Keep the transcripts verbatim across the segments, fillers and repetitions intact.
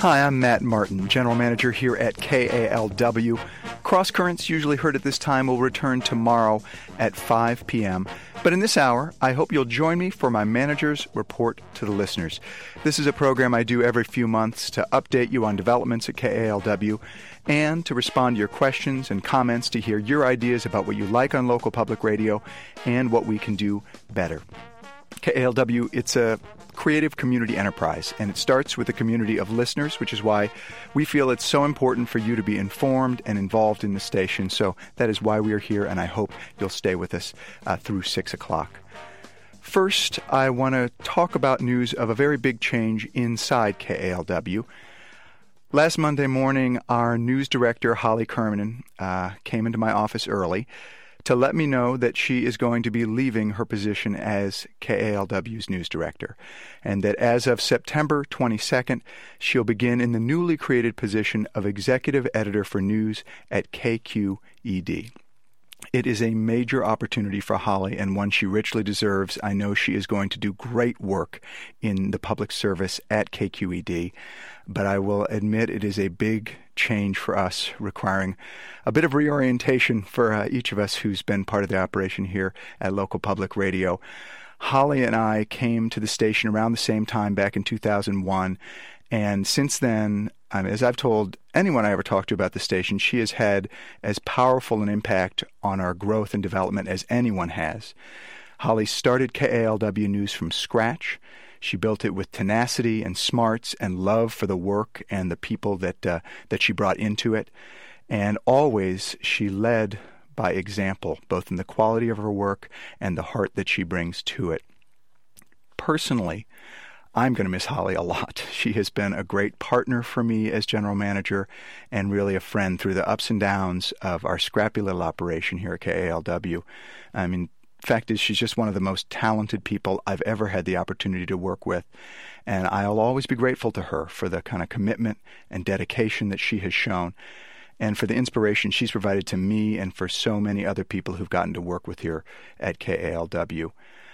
Hi, I'm Matt Martin, General Manager here at K A L W. Cross Currents, usually heard at this time, will return tomorrow at five p.m. But in this hour, I hope you'll join me for my Manager's Report to the Listeners. This is a program I do every few months to update you on developments at K A L W and to respond to your questions and comments to hear your ideas about what you like on local public radio and what we can do better. K A L W, it's a creative community enterprise, and it starts with a community of listeners, which is why we feel it's so important for you to be informed and involved in the station. So that is why we are here, and I hope you'll stay with us uh, through six o'clock. First, I want to talk about news of a very big change inside K A L W. Last Monday morning, our news director, Holly Kermanen, uh, came into my office early to let me know that she is going to be leaving her position as K A L W's news director, and that as of September twenty-second, she'll begin in the newly created position of executive editor for news at K Q E D. It is a major opportunity for Holly, and one she richly deserves. I know she is going to do great work in the public service at K Q E D, but I will admit it is a big change for us, requiring a bit of reorientation for uh, each of us who's been part of the operation here at Local Public Radio. Holly and I came to the station around the same time back in two thousand one, and since then, um, as I've told anyone I ever talked to about the station, she has had as powerful an impact on our growth and development as anyone has. Holly started K A L W News from scratch. She built it with tenacity and smarts and love for the work and the people that uh, that she brought into it. And always she led by example, both in the quality of her work and the heart that she brings to it. Personally, I'm going to miss Holly a lot. She has been a great partner for me as general manager and really a friend through the ups and downs of our scrappy little operation here at K A L W. I mean, fact is, she's just one of the most talented people I've ever had the opportunity to work with, and I'll always be grateful to her for the kind of commitment and dedication that she has shown, and for the inspiration she's provided to me and for so many other people who've gotten to work with here at K A L W.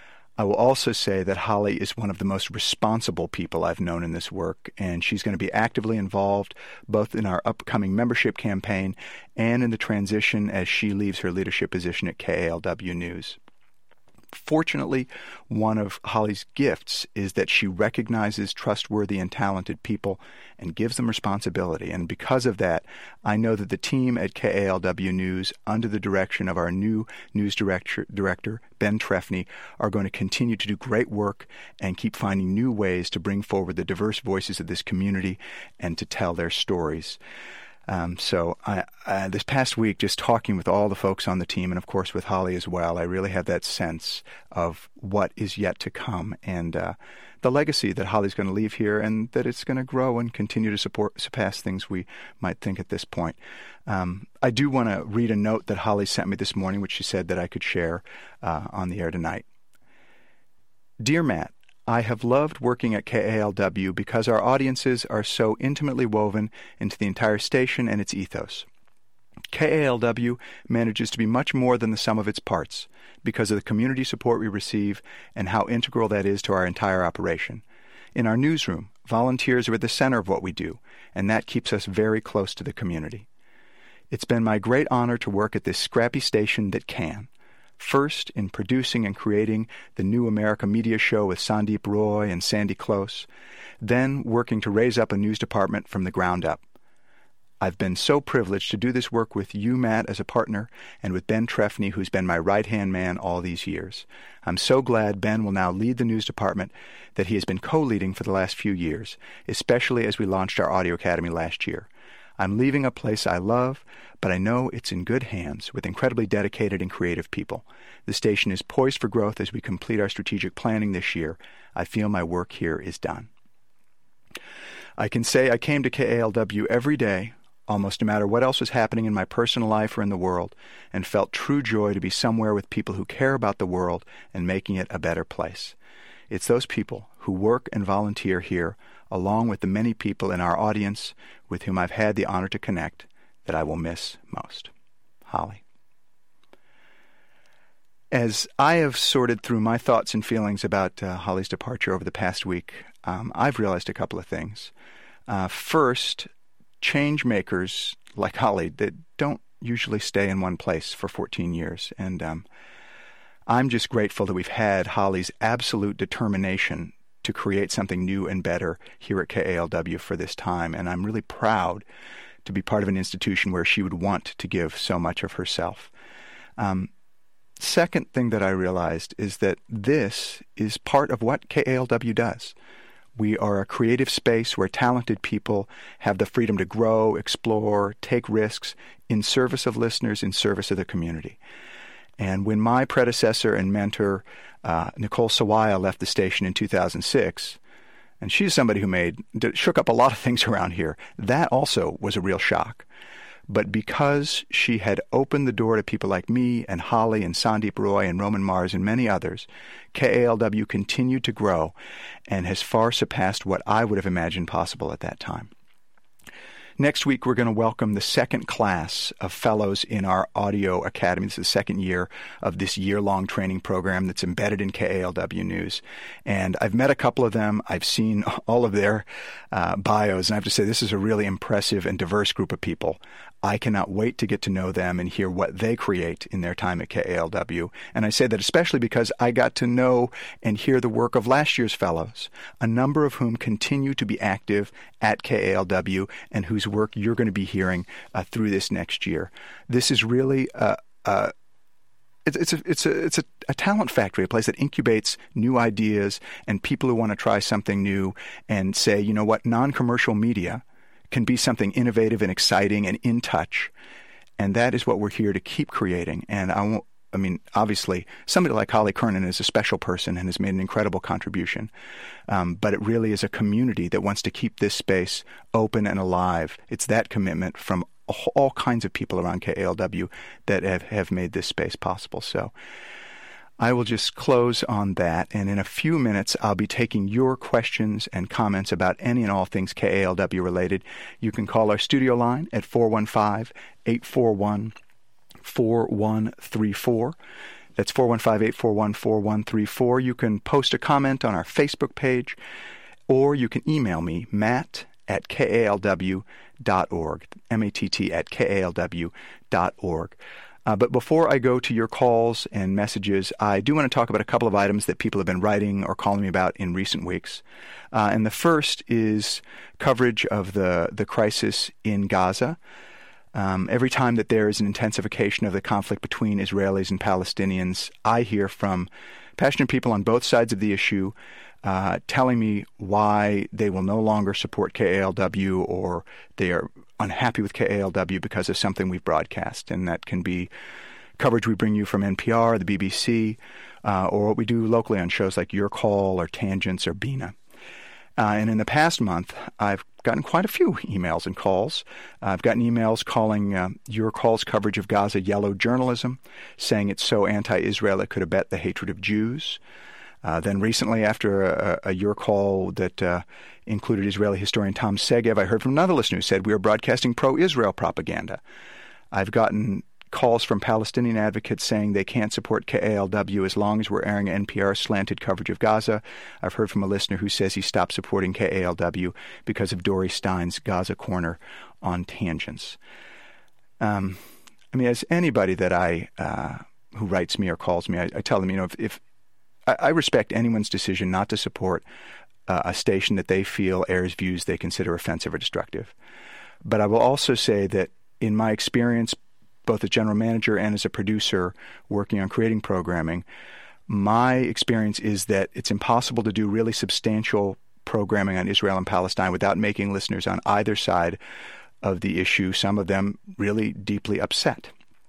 I will also say that Holly is one of the most responsible people I've known in this work, and she's going to be actively involved both in our upcoming membership campaign and in the transition as she leaves her leadership position at K A L W News. Fortunately, one of Holly's gifts is that she recognizes trustworthy and talented people and gives them responsibility. And because of that, I know that the team at K A L W News, under the direction of our new news director, director Ben Trefny, are going to continue to do great work and keep finding new ways to bring forward the diverse voices of this community and to tell their stories. Um, so I, I, this past week, just talking with all the folks on the team, and of course with Holly as well, I really have that sense of what is yet to come and uh, the legacy that Holly's going to leave here, and that it's going to grow and continue to support, surpass things we might think at this point. Um, I do want to read a note that Holly sent me this morning, which she said that I could share uh, on the air tonight. Dear Matt, I have loved working at K A L W because our audiences are so intimately woven into the entire station and its ethos. K A L W manages to be much more than the sum of its parts because of the community support we receive and how integral that is to our entire operation. In our newsroom, volunteers are at the center of what we do, and that keeps us very close to the community. It's been my great honor to work at this scrappy station that can. First, in producing and creating the New America Media Show with Sandeep Roy and Sandy Close, then working to raise up a news department from the ground up. I've been so privileged to do this work with you, Matt, as a partner, and with Ben Trefny, who's been my right-hand man all these years. I'm so glad Ben will now lead the news department that he has been co-leading for the last few years, especially as we launched our Audio Academy last year. I'm leaving a place I love, but I know it's in good hands with incredibly dedicated and creative people. The station is poised for growth as we complete our strategic planning this year. I feel my work here is done. I can say I came to K A L W every day, almost no matter what else was happening in my personal life or in the world, and felt true joy to be somewhere with people who care about the world and making it a better place. It's those people who work and volunteer here, along with the many people in our audience with whom I've had the honor to connect, that I will miss most. Holly. As I have sorted through my thoughts and feelings about uh, Holly's departure over the past week, um, I've realized a couple of things. Uh, first, change makers like Holly that don't usually stay in one place for fourteen years. And um, I'm just grateful that we've had Holly's absolute determination to create something new and better here at K A L W for this time. And I'm really proud to be part of an institution where she would want to give so much of herself. Um, second thing that I realized is that this is part of what K A L W does. We are a creative space where talented people have the freedom to grow, explore, take risks in service of listeners, in service of the community. And when my predecessor and mentor, uh, Nicole Sawaya, left the station in two thousand six, and she's somebody who made shook up a lot of things around here, that also was a real shock. But because she had opened the door to people like me and Holly and Sandeep Roy and Roman Mars and many others, K A L W continued to grow and has far surpassed what I would have imagined possible at that time. Next week, we're going to welcome the second class of fellows in our audio academy. This is the second year of this year-long training program that's embedded in K A L W News. And I've met a couple of them. I've seen all of their uh, bios, and I have to say this is a really impressive and diverse group of people. I cannot wait to get to know them and hear what they create in their time at K A L W. And I say that especially because I got to know and hear the work of last year's fellows, a number of whom continue to be active at K A L W and whose work you're going to be hearing uh, through this next year. This is really a, a It's, it's, a, it's, a, it's a, a talent factory, a place that incubates new ideas and people who want to try something new and say, you know what, non-commercial media can be something innovative and exciting and in touch. And that is what we're here to keep creating. And I won't, I mean, obviously, somebody like Holly Kernan is a special person and has made an incredible contribution. Um, but it really is a community that wants to keep this space open and alive. It's that commitment from all kinds of people around K A L W that have, have made this space possible. So I will just close on that, and in a few minutes I'll be taking your questions and comments about any and all things K A L W related. You can call our studio line at four one five, eight four one, four one three four. That's four one five, eight four one, four one three four. You can post a comment on our Facebook page, or you can email me, Matt at K A L W dot org, M A T T at K A L W dot org. Uh, but before I go to your calls and messages, I do want to talk about a couple of items that people have been writing or calling me about in recent weeks. Uh, and the first is coverage of the, the crisis in Gaza. Um, every time that there is an intensification of the conflict between Israelis and Palestinians, I hear from passionate people on both sides of the issue uh, telling me why they will no longer support K A L W or they are unhappy with K A L W because of something we've broadcast. And that can be coverage we bring you from N P R, the B B C, uh, or what we do locally on shows like Your Call or Tangents or Bina. Uh, and in the past month, I've gotten quite a few emails and calls. Uh, I've gotten emails calling uh, Your Call's coverage of Gaza yellow journalism, saying it's so anti-Israel it could abet the hatred of Jews. Uh, then recently, after a, a Your Call that uh, included Israeli historian Tom Segev, I heard from another listener who said we are broadcasting pro-Israel propaganda. I've gotten calls from Palestinian advocates saying they can't support K A L W as long as we're airing N P R slanted coverage of Gaza. I've heard from a listener who says he stopped supporting K A L W because of Dory Stein's Gaza Corner on Tangents. Um, I mean, as anybody that I uh, who writes me or calls me, I, I tell them, you know, if, if I, I respect anyone's decision not to support uh, a station that they feel airs views they consider offensive or destructive. But I will also say that in my experience, both as general manager and as a producer working on creating programming, my experience is that it's impossible to do really substantial programming on Israel and Palestine without making listeners on either side of the issue, some of them really deeply upset.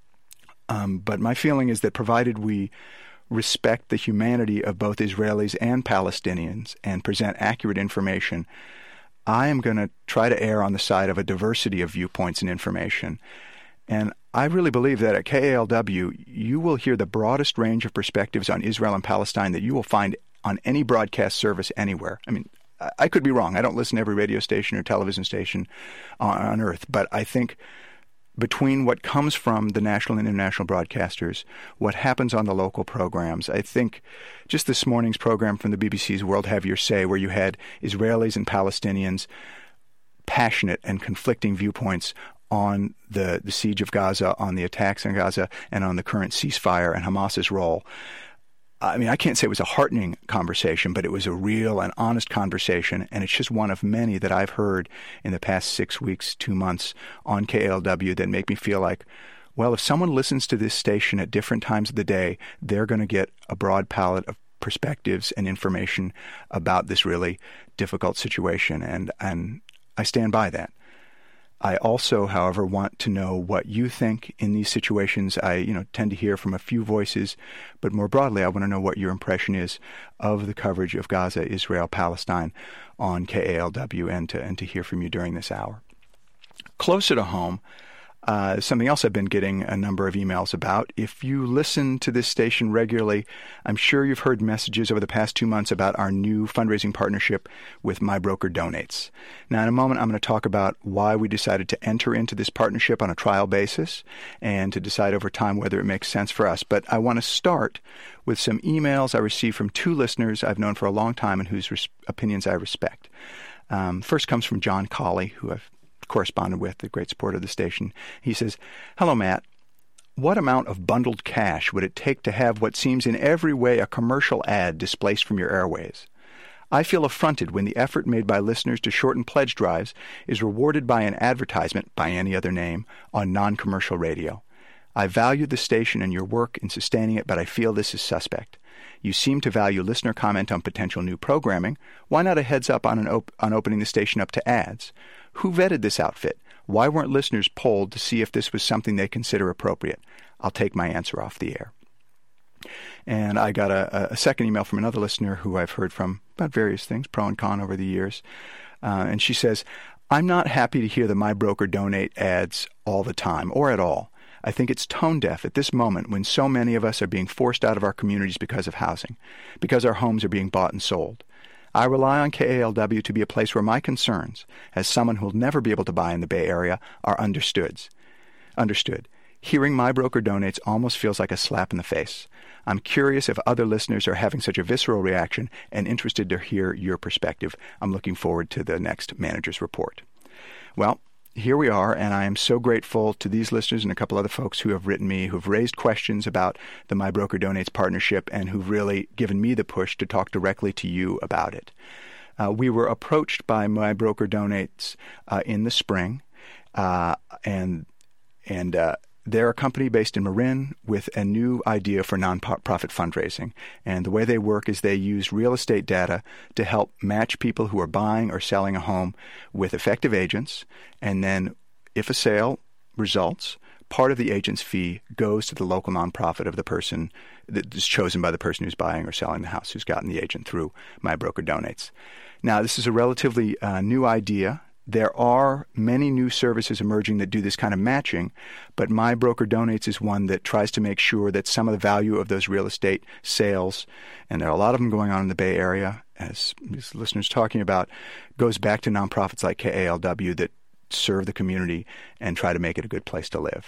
Um, but my feeling is that provided we respect the humanity of both Israelis and Palestinians and present accurate information, I am going to try to err on the side of a diversity of viewpoints and information. And I really believe that at K A L W, you will hear the broadest range of perspectives on Israel and Palestine that you will find on any broadcast service anywhere. I mean, I could be wrong. I don't listen to every radio station or television station on, on earth. But I think between what comes from the national and international broadcasters, what happens on the local programs, I think just this morning's program from the B B C's World Have Your Say, where you had Israelis and Palestinians passionate and conflicting viewpoints on the, the siege of Gaza, on the attacks in Gaza, and on the current ceasefire and Hamas's role. I mean, I can't say it was a heartening conversation, but it was a real and honest conversation, and it's just one of many that I've heard in the past six weeks, two months on K A L W that make me feel like, well, if someone listens to this station at different times of the day, they're going to get a broad palette of perspectives and information about this really difficult situation, and, and I stand by that. I also, however, want to know what you think in these situations. I, you know, tend to hear from a few voices, but more broadly, I want to know what your impression is of the coverage of Gaza, Israel, Palestine on K A L W, and to, and to hear from you during this hour. Closer to home, Uh, something else I've been getting a number of emails about. If you listen to this station regularly, I'm sure you've heard messages over the past two months about our new fundraising partnership with My Broker Donates. Now, in a moment, I'm going to talk about why we decided to enter into this partnership on a trial basis and to decide over time whether it makes sense for us. But I want to start with some emails I received from two listeners I've known for a long time and whose res- opinions I respect. Um, first comes from John Colley, who I've corresponded with, the great support of the station. He says, "Hello, Matt. What amount of bundled cash would it take to have what seems in every way a commercial ad displaced from your airways? I feel affronted when the effort made by listeners to shorten pledge drives is rewarded by an advertisement, by any other name, on non-commercial radio. I value the station and your work in sustaining it, but I feel this is suspect. You seem to value listener comment on potential new programming. Why not a heads up on, an op- on opening the station up to ads? Who vetted this outfit? Why weren't listeners polled to see if this was something they consider appropriate? I'll take my answer off the air." And I got a, a second email from another listener who I've heard from about various things, pro and con, over the years. Uh, and she says, "I'm not happy to hear the My Broker Donate ads all the time, or at all. I think it's tone deaf at this moment when so many of us are being forced out of our communities because of housing, because our homes are being bought and sold. I rely on K A L W to be a place where my concerns, as someone who will never be able to buy in the Bay Area, are understood. Understood. Hearing My Broker Donates almost feels like a slap in the face. I'm curious if other listeners are having such a visceral reaction and interested to hear your perspective. I'm looking forward to the next manager's report." Well, here we are, and I am so grateful to these listeners and a couple other folks who have written me, who've raised questions about the My Broker Donates partnership, and who've really given me the push to talk directly to you about it. Uh, we were approached by My Broker Donates uh, in the spring, uh, and and uh, they're a company based in Marin with a new idea for nonprofit fundraising. And the way they work is they use real estate data to help match people who are buying or selling a home with effective agents. And then if a sale results, part of the agent's fee goes to the local nonprofit of the person that is chosen by the person who's buying or selling the house, who's gotten the agent through My Broker Donates. Now, this is a relatively uh, new idea. There are many new services emerging that do this kind of matching, but My Broker Donates is one that tries to make sure that some of the value of those real estate sales, and there are a lot of them going on in the Bay Area, as these listeners are talking about, goes back to nonprofits like K A L W that serve the community and try to make it a good place to live.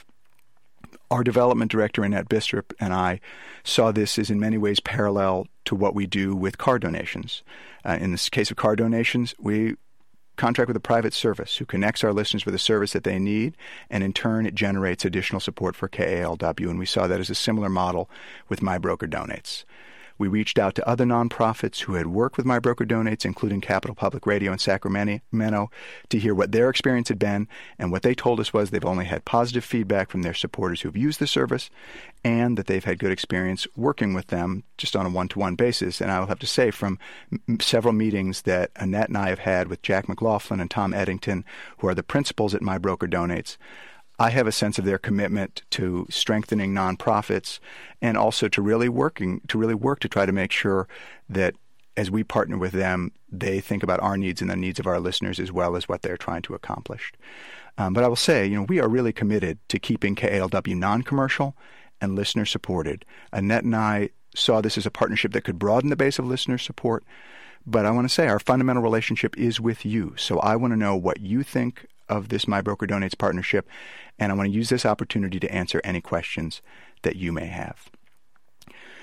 Our development director, Annette Bistrop, and I saw this as in many ways parallel to what we do with car donations. Uh, in this case of car donations, we contract with a private service who connects our listeners with a service that they need, and in turn it generates additional support for K A L W, and we saw that as a similar model with My Broker Donates. We reached out to other nonprofits who had worked with My Broker Donates, including Capital Public Radio in Sacramento, to hear what their experience had been, and what they told us was they've only had positive feedback from their supporters who've used the service, and that they've had good experience working with them just on a one-to-one basis. And I will have to say, from m- several meetings that Annette and I have had with Jack McLaughlin and Tom Eddington, who are the principals at My Broker Donates, I have a sense of their commitment to strengthening nonprofits and also to really working to really work to try to make sure that as we partner with them, they think about our needs and the needs of our listeners as well as what they're trying to accomplish. Um, but I will say, you know, we are really committed to keeping K A L W non-commercial and listener supported. Annette and I saw this as a partnership that could broaden the base of listener support. But I want to say our fundamental relationship is with you. So I want to know what you think of this My Broker Donates partnership, and I want to use this opportunity to answer any questions that you may have.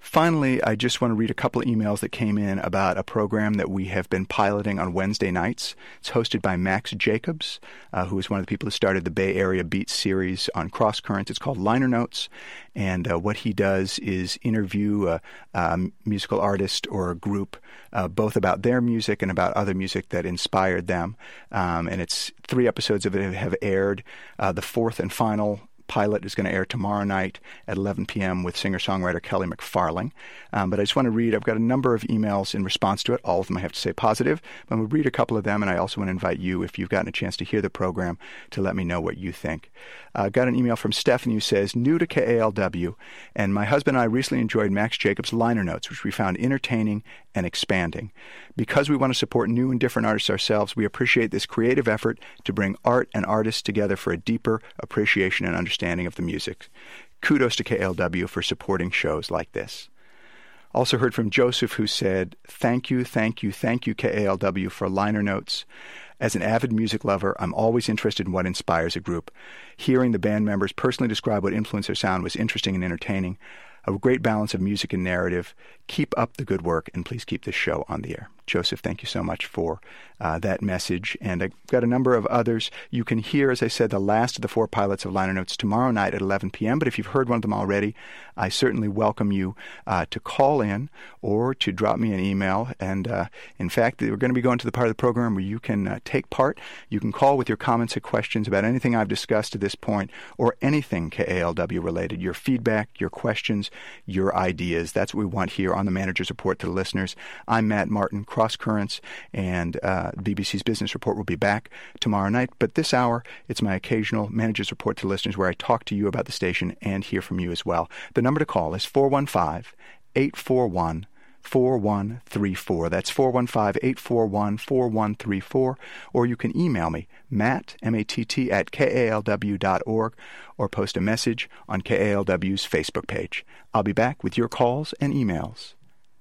Finally, I just want to read a couple of emails that came in about a program that we have been piloting on Wednesday nights. It's hosted by Max Jacobs, uh, who is one of the people who started the Bay Area Beats series on Cross Currents. It's called Liner Notes, and uh, what he does is interview a, a musical artist or a group, uh, both about their music and about other music that inspired them. Um, and it's three episodes of it have aired. Uh, the fourth and final pilot is going to air tomorrow night at eleven p.m. with singer-songwriter Kelly McFarling. Um, but I just want to read, I've got a number of emails in response to it. All of them I have to say positive. But I'm going to read a couple of them, and I also want to invite you, if you've gotten a chance to hear the program, to let me know what you think. I uh, got an email from Stephanie who says, new to K A L W, and my husband and I recently enjoyed Max Jacobs' liner notes, which we found entertaining and expanding. Because we want to support new and different artists ourselves, we appreciate this creative effort to bring art and artists together for a deeper appreciation and understanding of the music. Kudos to K A L W for supporting shows like this. Also heard from Joseph, who said, thank you, thank you, thank you, K A L W, for liner notes. As an avid music lover, I'm always interested in what inspires a group. Hearing the band members personally describe what influenced their sound was interesting and entertaining. A great balance of music and narrative. Keep up the good work, and please keep this show on the air. Joseph, thank you so much for uh, that message. And I've got a number of others. You can hear, as I said, the last of the four pilots of Liner Notes tomorrow night at eleven p.m. But if you've heard one of them already, I certainly welcome you uh, to call in or to drop me an email. And uh, in fact, we're going to be going to the part of the program where you can uh, take part. You can call with your comments or questions about anything I've discussed to this point or anything K A L W related. Your feedback, your questions, your ideas. That's what we want here on the Manager's Report to the listeners. I'm Matt Martin, Cross Currents, and uh, B B C's Business Report will be back tomorrow night. But this hour, it's my occasional Manager's Report to listeners where I talk to you about the station and hear from you as well. The number to call is four one five, eight four one, four one three four. That's four one five, eight four one, four one three four. Or you can email me, Matt, M A T T, at K A L W dot org, or post a message on K A L W's Facebook page. I'll be back with your calls and emails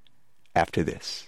after this.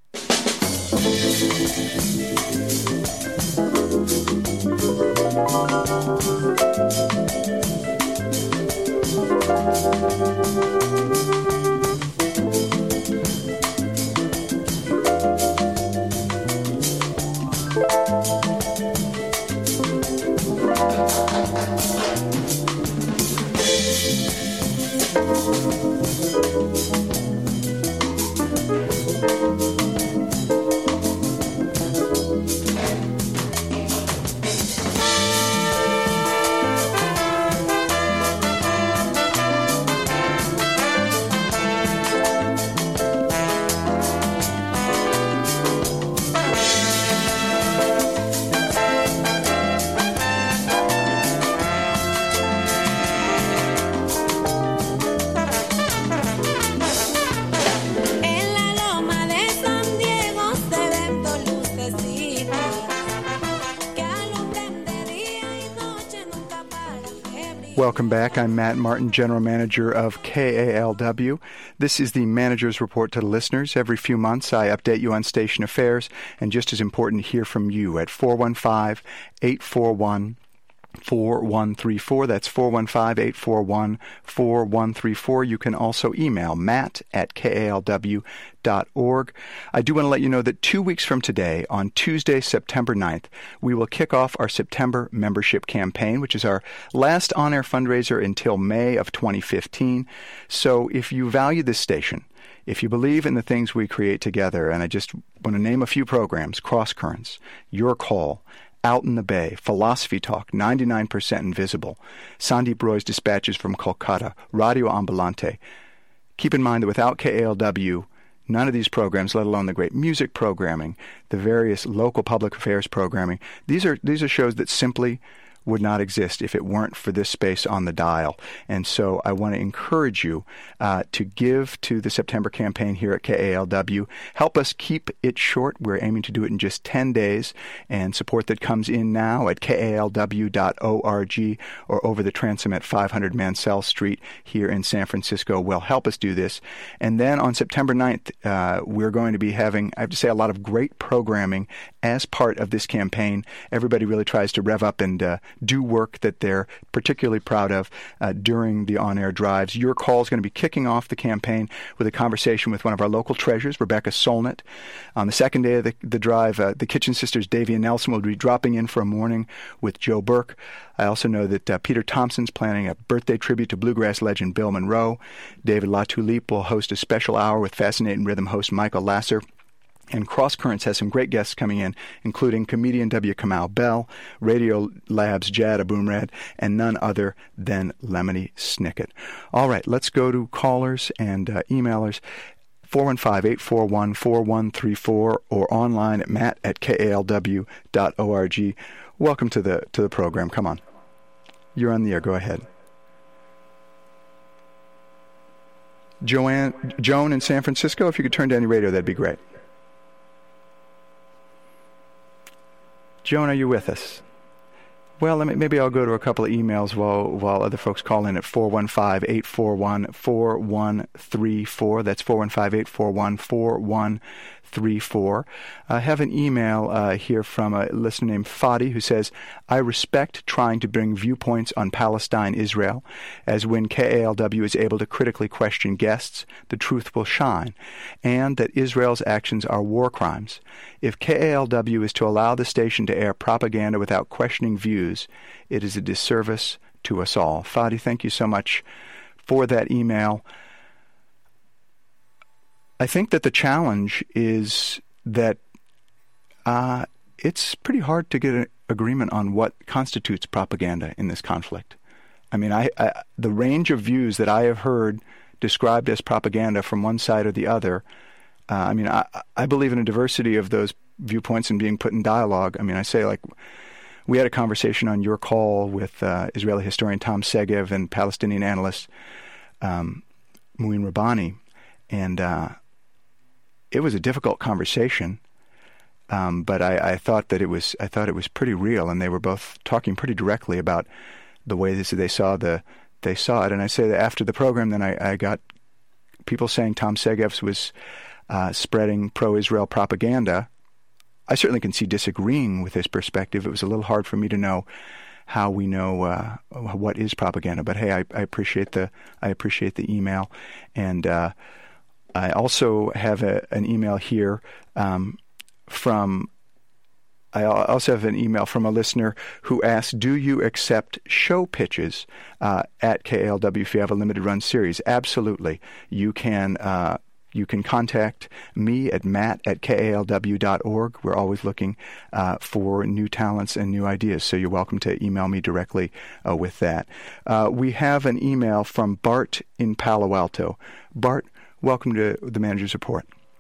Welcome back. I'm Matt Martin, General Manager of K A L W. This is the Manager's Report to the listeners. Every few months, I update you on station affairs, and just as important, hear from you at four one five, eight four one, four one three four. That's four one five, eight four one, four one three four. You can also email matt at K A L W dot org. I do want to let you know that two weeks from today, on Tuesday, September ninth, we will kick off our September membership campaign, which is our last on-air fundraiser until May of twenty fifteen. So if you value this station, if you believe in the things we create together, and I just want to name a few programs: Cross Currents, Your Call, Out in the Bay, Philosophy Talk, ninety-nine percent Invisible, Sandeep Roy's Dispatches from Kolkata, Radio Ambulante. Keep in mind that without K A L W, none of these programs, let alone the great music programming, the various local public affairs programming, these are these are shows that simply would not exist if it weren't for this space on the dial. And so I want to encourage you uh, to give to the September campaign here at K A L W. Help us keep it short. We're aiming to do it in just ten days. And support that comes in now at K A L W dot org or over the transom at five hundred Mansell Street here in San Francisco will help us do this. And then on September ninth, uh, we're going to be having, I have to say, a lot of great programming as part of this campaign. Everybody really tries to rev up and uh, do work that they're particularly proud of uh, during the on-air drives. Your call is going to be kicking off the campaign with a conversation with one of our local treasures, Rebecca Solnit. On the second day of the, the drive, uh, the Kitchen Sisters, Davy and Nelson, will be dropping in for a morning with Joe Burke. I also know that uh, Peter Thompson's planning a birthday tribute to bluegrass legend Bill Monroe. David LaTulippe will host a special hour with Fascinating Rhythm host Michael Lasser. And Cross Currents has some great guests coming in, including comedian W. Kamau Bell, Radio Lab's Jad Abumrad, and none other than Lemony Snicket. All right, let's go to callers and uh, emailers. four one five, eight four one, four one three four or online at matt at k a l w dot org. Welcome to the to the program. Come on. You're on the air. Go ahead. Joanne, Joan in San Francisco, if you could turn down your radio, that'd be great. Joan, are you with us? Well, let me, maybe I'll go to a couple of emails while while other folks call in at four one five, eight four one, four one three four. That's four one five, eight four one, four one three four. I have an email uh, here from a listener named Fadi who says, I respect trying to bring viewpoints on Palestine, Israel, as when K A L W is able to critically question guests, the truth will shine, and that Israel's actions are war crimes. If K A L W is to allow the station to air propaganda without questioning views, it is a disservice to us all. Fadi, thank you so much for that email. I think that the challenge is that uh, it's pretty hard to get an agreement on what constitutes propaganda in this conflict. I mean, I, I, the range of views that I have heard described as propaganda from one side or the other, uh, I mean, I, I believe in a diversity of those viewpoints and being put in dialogue. I mean, I say, like, we had a conversation on your call with uh, Israeli historian Tom Segev and Palestinian analyst um, Mouin Rabbani, and uh, it was a difficult conversation, um, but I, I thought that it was I thought it was pretty real, and they were both talking pretty directly about the way this, they saw the they saw it. And I say that after the program, then I, I got people saying Tom Segev's was uh, spreading pro-Israel propaganda. I certainly can see disagreeing with his perspective. It was a little hard for me to know how we know uh, what is propaganda. But hey, I, I appreciate the I appreciate the email, and uh, I also have a, an email here um, from. I also have an email from a listener who asked, "Do you accept show pitches uh, at K A L W if you have a limited run series?" Absolutely, you can. Uh, You can contact me at matt at k a l w dot org. We're always looking uh, for new talents and new ideas, so you're welcome to email me directly uh, with that. Uh, we have an email from Bart in Palo Alto. Bart, welcome to the Manager's Report.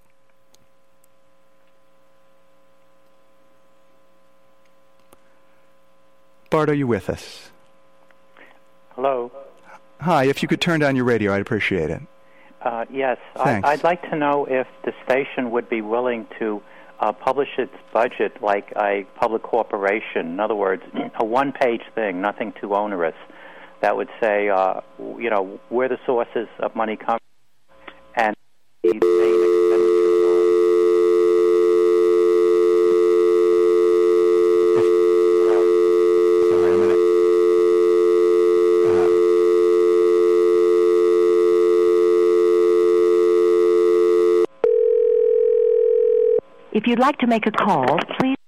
Bart, are you with us? Hello. Hi, if you could turn down your radio, I'd appreciate it. Uh, yes, Thanks. I, I'd like to know if the station would be willing to uh, publish its budget like a public corporation. In other words, a one-page thing, nothing too onerous, that would say, uh, you know, where the sources of money come from and the main expenditure. If you'd like to make a call, please...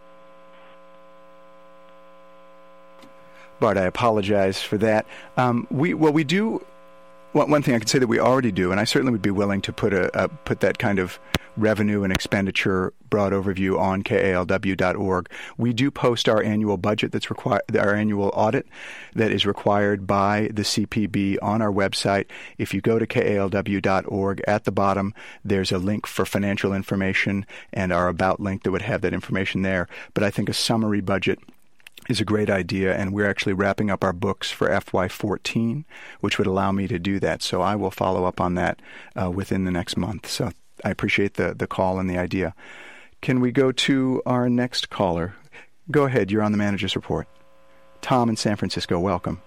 Bart, I apologize for that. Um, we well, we do... One, one thing I could say that we already do, and I certainly would be willing to put a, a put that kind of revenue and expenditure broad overview on k a l w dot org. We do post our annual budget that's required, our annual audit that is required by the C P B on our website. If you go to k a l w dot org, at the bottom there's a link for financial information and our About link that would have that information there. But I think a summary budget is a great idea, and we're actually wrapping up our books for F Y fourteen, which would allow me to do that. So I will follow up on that uh, within the next month. So I appreciate the, the call and the idea. Can we go to our next caller? Go ahead. You're on the Manager's Report. Tom in San Francisco, welcome.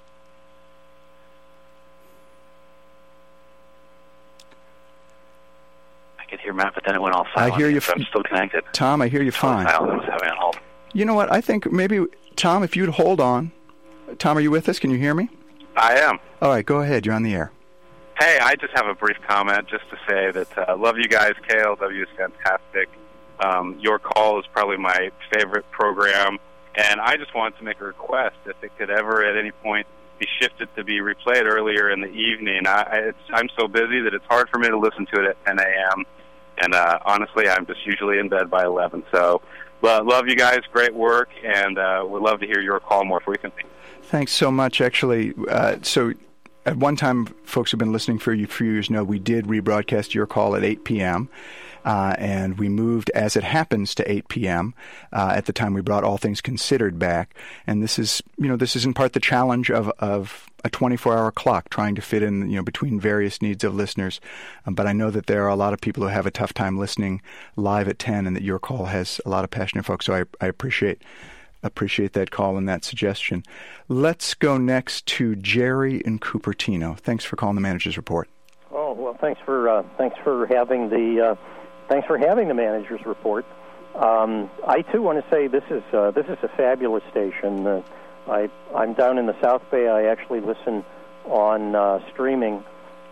I could hear Matt, but then it went all silent. I hear you. So I'm still connected. Tom, I hear you fine. I was having on hold. You know what? I think maybe, Tom, if you'd hold on. Tom, are you with us? Can you hear me? I am. All right, go ahead. You're on the air. Hey, I just have a brief comment just to say that I uh, love you guys. K A L W is fantastic. Um, your call is probably my favorite program, and I just wanted to make a request if it could ever at any point be shifted to be replayed earlier in the evening. I, I, it's, I'm so busy that it's hard for me to listen to it at ten a.m., and uh, honestly, I'm just usually in bed by eleven. So uh, love you guys. Great work, and uh, would love to hear your call more frequently. Thanks so much, actually. Uh, so at one time, folks who've been listening for a few years know we did rebroadcast your call at eight p.m., uh, and we moved, as it happens, to eight p.m. Uh, at the time we brought All Things Considered back. And this is, you know, this is in part the challenge of, of a twenty-four hour clock, trying to fit in, you know, between various needs of listeners. Um, but I know that there are a lot of people who have a tough time listening live at ten, and that your call has a lot of passionate folks. So I, I appreciate Appreciate that call and that suggestion. Let's go next to Jerry in Cupertino. Thanks for calling the Manager's Report. Oh well, thanks for uh, thanks for having the uh, thanks for having the Manager's Report. Um, I too want to say this is uh, this is a fabulous station. Uh, I I'm down in the South Bay. I actually listen on uh, streaming,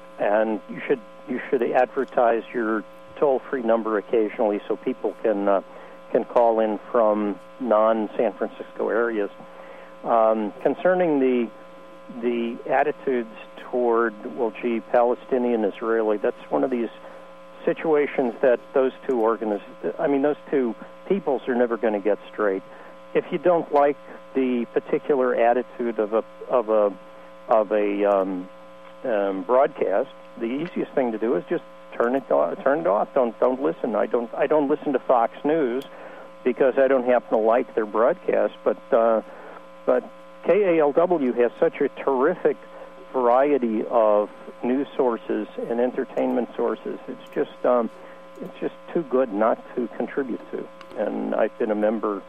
and you should you should advertise your toll-free number occasionally so people can. Uh, can call in from non-San Francisco areas. Um, concerning the the attitudes toward, well, gee, Palestinian, Israeli, that's one of these situations that those two organiz- I mean, those two peoples are never going to get straight. If you don't like the particular attitude of a of a of a um, um, broadcast, the easiest thing to do is just turn it off. Turn it off. Don't don't listen. I don't I don't listen to Fox News because I don't happen to like their broadcast. But uh, but K A L W has such a terrific variety of news sources and entertainment sources. It's just um, it's just too good not to contribute to. And I've been a member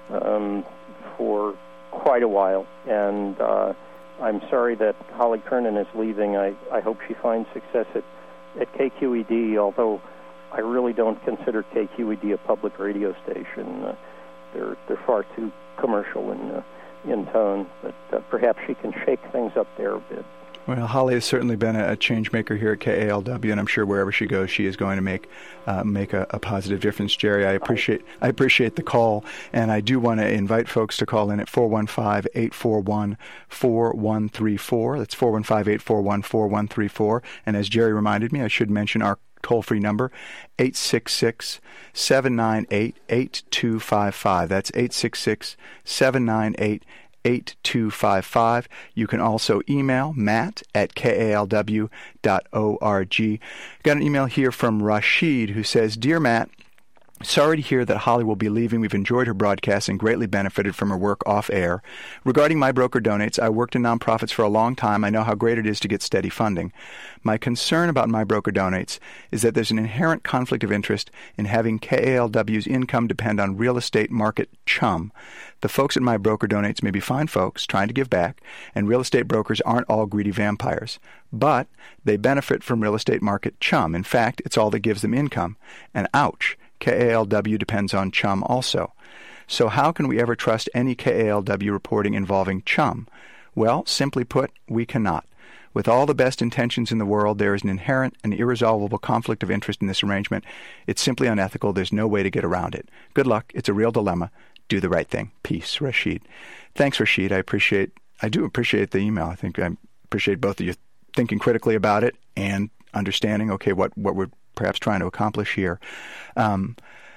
um, for quite a while, and uh, I'm sorry that Holly Kernan is leaving. I, I hope she finds success at at K Q E D, although I really don't consider K Q E D a public radio station. Uh, they're they're far too commercial in uh, in tone, but uh, perhaps she can shake things up there a bit. Well, Holly has certainly been a, a change maker here at K A L W, and I'm sure wherever she goes, she is going to make uh, make a, a positive difference. Jerry, I appreciate I appreciate the call, and I do want to invite folks to call in at four one five, eight four one, four one three four. That's four one five, eight four one, four one three four. And as Jerry reminded me, I should mention our toll-free number, eight six six, seven nine eight, eight two five five. That's eight six six, seven nine eight, eight two five five. You can also email Matt at K A L W dot org. Got an email here from Rashid who says, Dear Matt, sorry to hear that Holly will be leaving. We've enjoyed her broadcast and greatly benefited from her work off air. Regarding My Broker Donates, I worked in nonprofits for a long time. I know how great it is to get steady funding. My concern about My Broker Donates is that there's an inherent conflict of interest in having K A L W's income depend on real estate market chum. The folks at My Broker Donates may be fine folks trying to give back, and real estate brokers aren't all greedy vampires. But they benefit from real estate market chum. In fact, it's all that gives them income. And ouch, K A L W depends on chum also. So how can we ever trust any K A L W reporting involving chum? Well, simply put, we cannot. With all the best intentions in the world, there is an inherent and irresolvable conflict of interest in this arrangement. It's simply unethical. There's no way to get around it. Good luck. It's a real dilemma. Do the right thing. Peace, Rashid. Thanks, Rashid. I appreciate, I do appreciate the email. I think I appreciate both of you thinking critically about it and understanding, okay, what, what we're perhaps trying to accomplish here. Um,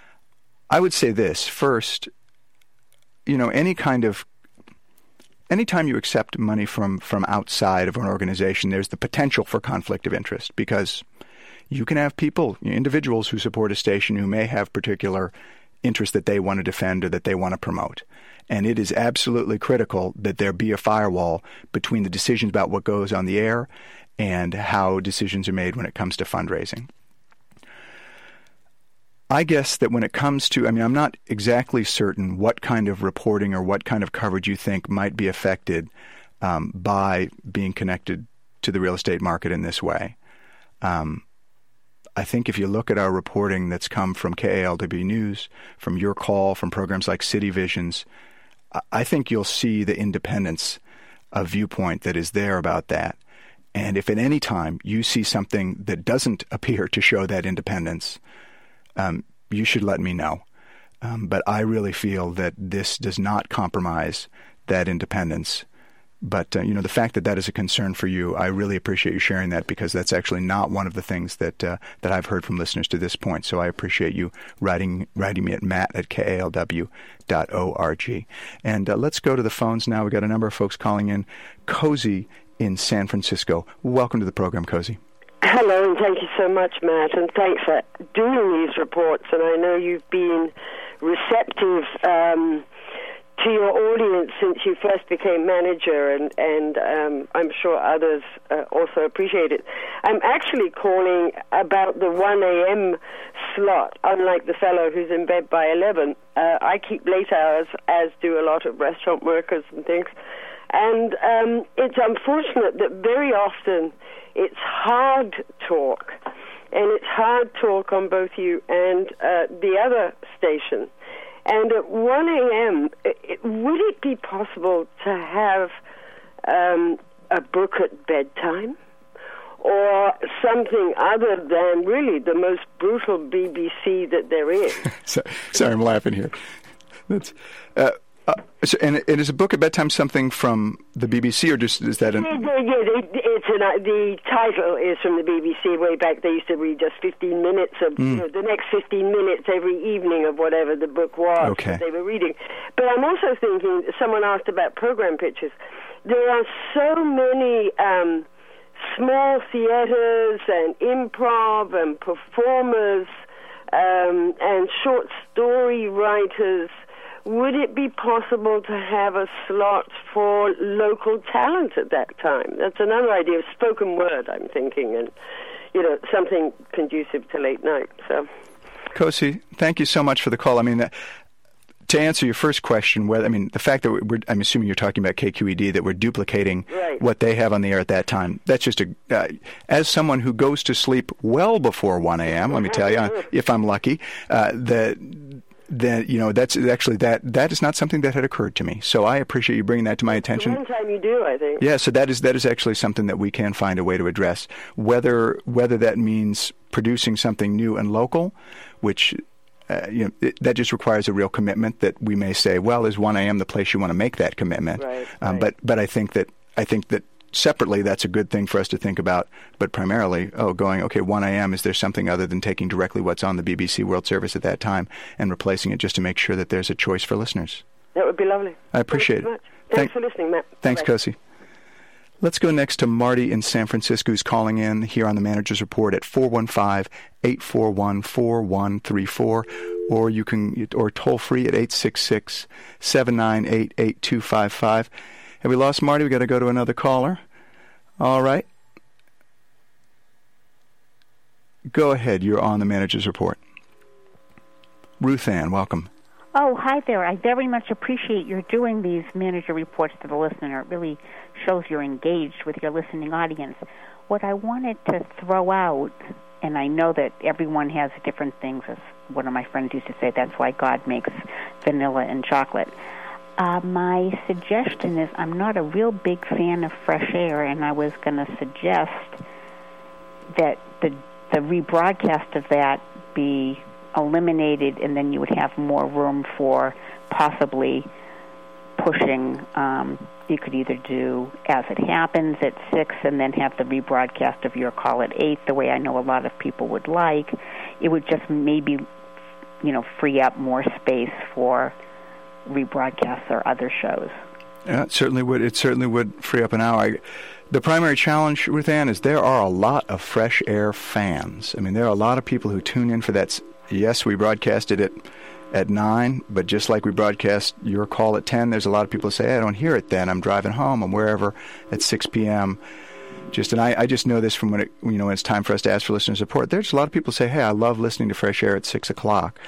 I would say this. First, you know, any kind of, anytime you accept money from, from outside of an organization, there's the potential for conflict of interest, because you can have people, individuals who support a station who may have particular interests that they want to defend or that they want to promote. And it is absolutely critical that there be a firewall between the decisions about what goes on the air and how decisions are made when it comes to fundraising. I guess that when it comes to, I mean, I'm not exactly certain what kind of reporting or what kind of coverage you think might be affected um, by being connected to the real estate market in this way. Um, I think if you look at our reporting that's come from K A L W News, from your call, from programs like City Visions, I think you'll see the independence of viewpoint that is there about that. And if at any time you see something that doesn't appear to show that independence, um, you should let me know. Um, but I really feel that this does not compromise that independence. But, uh, you know, the fact that that is a concern for you, I really appreciate you sharing that, because that's actually not one of the things that uh, that I've heard from listeners to this point. So I appreciate you writing writing me at matt at K A L W dot org. And uh, let's go to the phones now. We've got a number of folks calling in. Cozy in San Francisco. Welcome to the program, Cozy. Hello, and thank you so much, Matt, and thanks for doing these reports. And I know you've been receptive um, to your audience since you first became manager, and, and um, I'm sure others uh, also appreciate it. I'm actually calling about the one a.m. slot. Unlike the fellow who's in bed by eleven, uh, I keep late hours, as do a lot of restaurant workers and things. And um, it's unfortunate that very often it's hard talk, and it's hard talk on both you and uh, the other station. And at one a.m., it, would it be possible to have um, a book at bedtime, or something other than really the most brutal B B C that there is? Sorry, I'm laughing here. That's... Uh, Uh, so, and, and is a book at bedtime something from the B B C, or just is that an... Yeah, yeah it's an, uh, the title is from the B B C. Way back, they used to read just fifteen minutes of, mm. you know, the next fifteen minutes every evening of whatever the book was okay. that they were reading. But I'm also thinking, someone asked about program pictures. There are so many um, small theaters and improv and performers um, and short story writers. Would it be possible to have a slot for local talent at that time? That's another idea of spoken word, I'm thinking, and, you know, something conducive to late night. So, Cozy, thank you so much for the call. I mean, uh, to answer your first question, whether I mean the fact that we're, I'm assuming you're talking about K Q E D, that we're duplicating right. what they have on the air at that time. That's just a, uh, as someone who goes to sleep well before one a.m., let me tell you, if I'm lucky, uh, that... Then, you know, that's actually that that is not something that had occurred to me. So I appreciate you bringing that to my attention. The one time you do, I think. Yeah, so that is that is actually something that we can find a way to address. Whether whether that means producing something new and local, which uh, you know it, that just requires a real commitment. That we may say, well, is one a.m. the place you want to make that commitment? Right, um, right. But but I think that I think that. Separately, that's a good thing for us to think about, but primarily, oh, going, okay, one a.m., is there something other than taking directly what's on the B B C World Service at that time and replacing it just to make sure that there's a choice for listeners? That would be lovely. I appreciate Thanks so it. much. Thanks Thank, for listening, Matt. Thanks, Bye. Cozy. Let's go next to Marty in San Francisco, who's calling in here on the Manager's Report at four one five, eight four one, four one three four, or you can, or toll free at eight six six, seven nine eight, eight two five five. Have we lost Marty? We got to go to another caller. All right. Go ahead. You're on the Manager's Report. Ruth Ann, welcome. Oh, hi there. I very much appreciate your doing these manager reports to the listener. It really shows you're engaged with your listening audience. What I wanted to throw out, and I know that everyone has different things, as one of my friends used to say, that's why God makes vanilla and chocolate. Uh, my suggestion is I'm not a real big fan of fresh air, and I was going to suggest that the the rebroadcast of that be eliminated, and then you would have more room for possibly pushing. Um, you could either do As It Happens at six and then have the rebroadcast of Your Call at eight, the way I know a lot of people would like. It would just maybe, you know, free up more space for rebroadcasts or other shows. Yeah, it certainly would. It certainly would free up an hour. I, the primary challenge, Ruth Ann, is there are a lot of fresh air fans. I mean, there are a lot of people who tune in for that. Yes, we broadcasted it at nine, but just like we broadcast Your Call at ten, there's a lot of people who say, hey, I don't hear it then. I'm driving home. I'm wherever at six p.m. Just and I, I just know this from when it, you know, when it's time for us to ask for listener support. There's a lot of people who say, hey, I love listening to Fresh Air at six o'clock.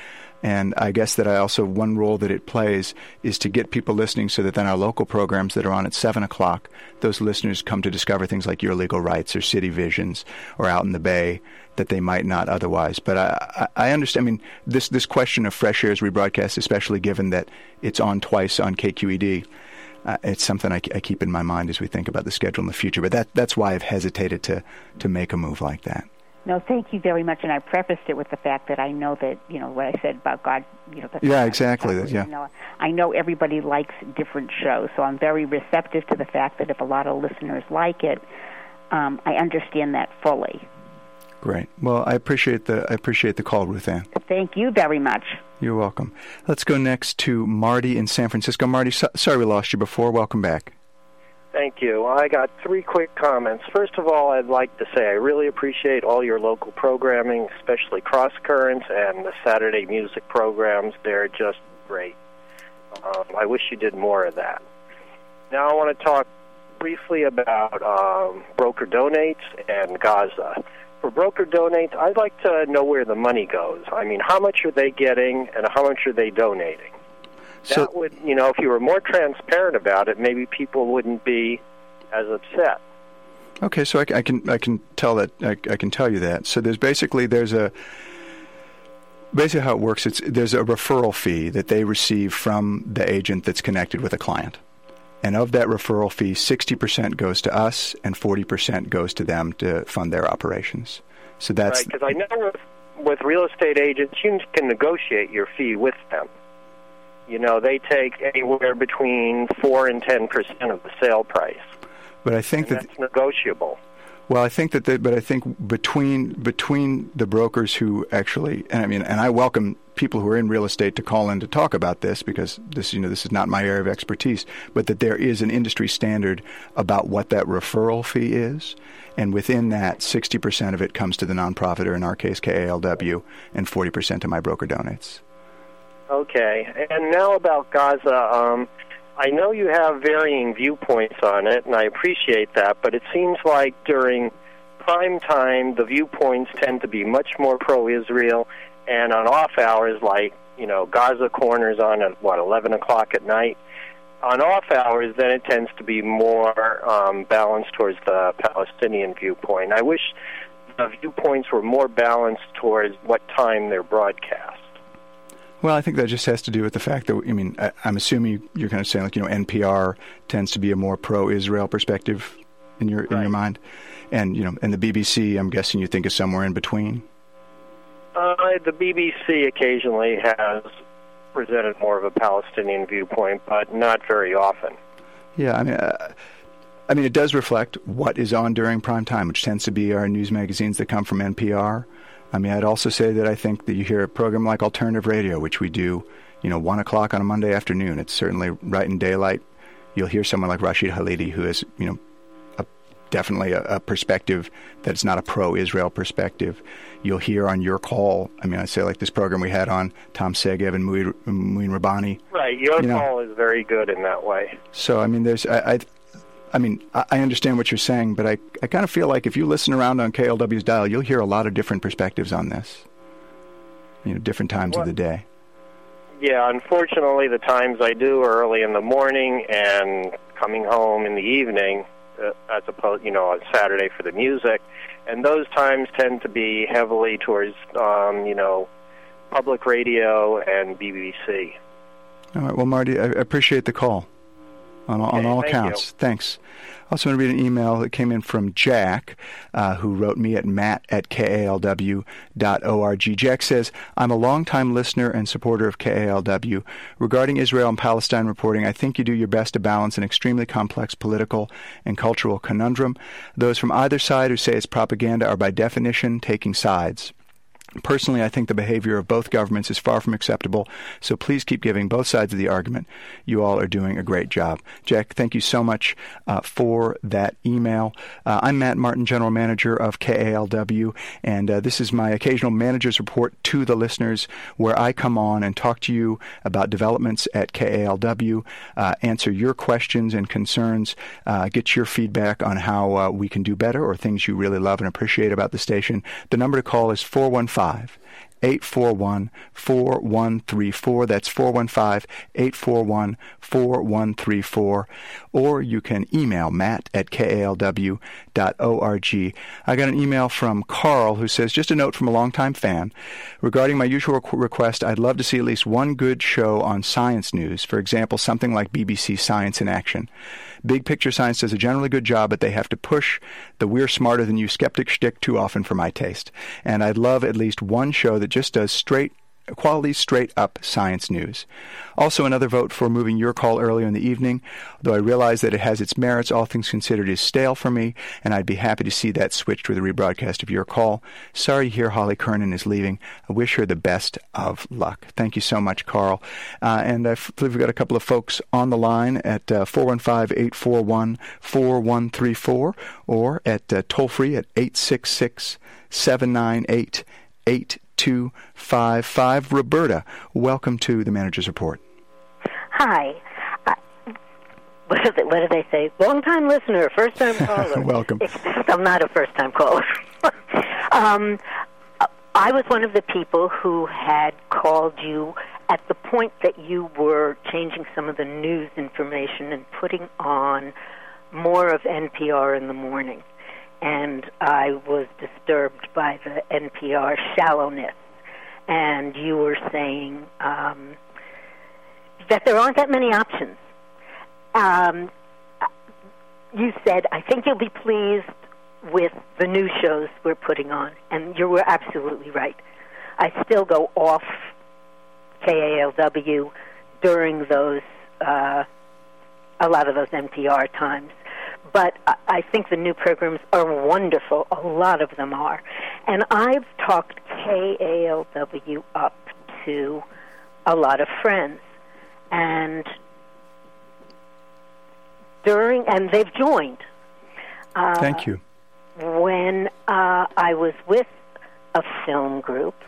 And I guess that I also, one role that it plays is to get people listening so that then our local programs that are on at seven o'clock, those listeners come to discover things like Your Legal Rights or City Visions or Out in the Bay that they might not otherwise. But I, I understand, I mean, this, this question of Fresh Air's rebroadcast, especially given that it's on twice on K Q E D, uh, it's something I, I keep in my mind as we think about the schedule in the future. But that, that's why I've hesitated to, to make a move like that. No, thank you very much, and I prefaced it with the fact that I know that, you know, what I said about God, you know. Yeah, exactly. That, yeah. You know, I know everybody likes different shows, so I'm very receptive to the fact that if a lot of listeners like it, um, I understand that fully. Great. Well, I appreciate the I appreciate the call, Ruth Ann. Thank you very much. You're welcome. Let's go next to Marty in San Francisco. Marty, so, sorry we lost you before. Welcome back. Thank you. I got three quick comments. First of all, I'd like to say I really appreciate all your local programming, especially Cross Currents and the Saturday music programs. They're just great. Um, I wish you did more of that. Now I want to talk briefly about um, Broker Donates and Gaza. For Broker Donates, I'd like to know where the money goes. I mean, how much are they getting and how much are they donating? So, that would, you know, if you were more transparent about it, maybe people wouldn't be as upset. Okay, so I, I can I can tell that I, I can tell you that. So there's basically there's a basically how it works. It's there's a referral fee that they receive from the agent that's connected with a client, and of that referral fee, sixty percent goes to us and forty percent goes to them to fund their operations. So that's right. Because I know with, with real estate agents, you can negotiate your fee with them. You know, they take anywhere between four and ten percent of the sale price. But I think and that that's negotiable. Well, I think that, they, but I think between between the brokers who actually, and I mean, and I welcome people who are in real estate to call in to talk about this because this, you know, this is not my area of expertise. But that there is an industry standard about what that referral fee is, and within that, sixty percent of it comes to the nonprofit, or in our case, K A L W, and forty percent to My Broker Donates. Okay, and now about Gaza. Um, I know you have varying viewpoints on it, and I appreciate that, but it seems like during prime time, the viewpoints tend to be much more pro-Israel, and on off hours, like, you know, Gaza Corner's on at, what, eleven o'clock at night, on off hours, then it tends to be more um, balanced towards the Palestinian viewpoint. I wish the viewpoints were more balanced towards what time they're broadcast. Well, I think that just has to do with the fact that, I mean, I, I'm assuming you're kind of saying, like, you know, N P R tends to be a more pro-Israel perspective in your right. in your mind, and you know, and the B B C, I'm guessing you think is somewhere in between. Uh, the B B C occasionally has presented more of a Palestinian viewpoint, but not very often. Yeah, I mean, uh, I mean, it does reflect what is on during prime time, which tends to be our news magazines that come from N P R. I mean, I'd also say that I think that you hear a program like Alternative Radio, which we do, you know, one o'clock on a Monday afternoon. It's certainly right in daylight. You'll hear someone like Rashid Khalidi, who is, you know, a, definitely a, a perspective that's not a pro-Israel perspective. You'll hear on Your Call, I mean, I say like this program we had on Tom Segev and Muin, Muin Rabbani. Right, Your you know, Call is very good in that way. So, I mean, there's, I, I I mean, I understand what you're saying, but I, I kind of feel like if you listen around on K L W's dial, you'll hear a lot of different perspectives on this, you know, different times well, of the day. Yeah, unfortunately, the times I do are early in the morning and coming home in the evening, uh, as opposed, you know, on Saturday for the music, and those times tend to be heavily towards, um, you know, public radio and B B C. All right, well, Marty, I appreciate the call. On, okay, on all thank accounts. You. Thanks. I also want to read an email that came in from Jack, uh, who wrote me at matt at K A L W dot org. Jack says, I'm a longtime listener and supporter of K A L W. Regarding Israel and Palestine reporting, I think you do your best to balance an extremely complex political and cultural conundrum. Those from either side who say it's propaganda are by definition taking sides. Personally, I think the behavior of both governments is far from acceptable, so please keep giving both sides of the argument. You all are doing a great job. Jack, thank you so much uh, for that email. Uh, I'm Matt Martin, General Manager of K A L W, and uh, this is my occasional manager's report to the listeners, where I come on and talk to you about developments at K A L W, uh, answer your questions and concerns, uh, get your feedback on how uh, we can do better or things you really love and appreciate about the station. The number to call is four one five, eight four one, four one three four. That's four one five, eight four one, four one three four. Or you can email Matt at K A L W dot org. I got an email from Carl who says, just a note from a longtime fan. Regarding my usual request, I'd love to see at least one good show on science news. For example, something like B B C Science in Action. Big Picture Science does a generally good job, but they have to push the we're smarter than you skeptic shtick too often for my taste. And I'd love at least one show that just does straight quality, straight-up science news. Also, another vote for moving Your Call earlier in the evening, though I realize that it has its merits, all things considered is stale for me, and I'd be happy to see that switched with a rebroadcast of Your Call. Sorry to hear Holly Kernan is leaving. I wish her the best of luck. Thank you so much, Carl. Uh, and I believe we've got a couple of folks on the line at uh, four one five, eight four one, four one three four or at uh, toll-free at eight six six, seven nine eight, eight two five five. Roberta, welcome to the Manager's Report. Hi. Uh, what, do they, what do they say? Long-time listener, first-time caller. Welcome. Except I'm not a first-time caller. um, I was one of the people who had called you at the point that you were changing some of the news information and putting on more of N P R in the morning. And I was disturbed by the N P R shallowness. And you were saying um, that there aren't that many options. Um, you said, I think you'll be pleased with the new shows we're putting on. And you were absolutely right. I still go off K A L W during those, uh, a lot of those N P R times. But I think the new programs are wonderful. A lot of them are. And I've talked K A L W up to a lot of friends. And during, and they've joined. Uh, Thank you. When uh, I was with a film group,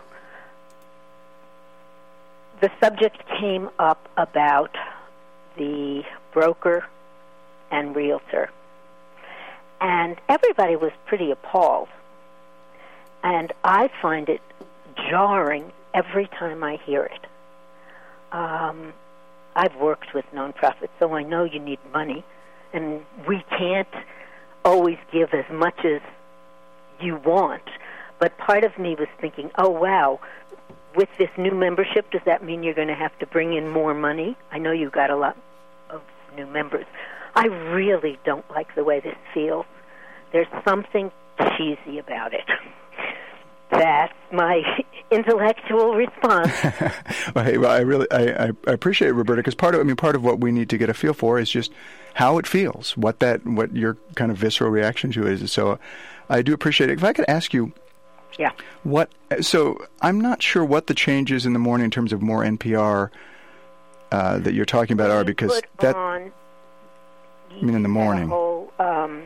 the subject came up about the broker and realtor. And everybody was pretty appalled. And I find it jarring every time I hear it. Um, I've worked with nonprofits, so I know you need money. And we can't always give as much as you want. But part of me was thinking, oh, wow, with this new membership, does that mean you're going to have to bring in more money? I know you've got a lot of new members. I really don't like the way this feels. There's something cheesy about it. That's my intellectual response. well, hey, well, I really, I, I appreciate it, Roberta, because part of, I mean, part of what we need to get a feel for is just how it feels, what that, what your kind of visceral reaction to it is. So, I do appreciate it. If I could ask you, yeah, what? So, I'm not sure what the changes in the morning in terms of more N P R uh, that you're talking about are, because put that. On, I mean, in the morning. A whole um,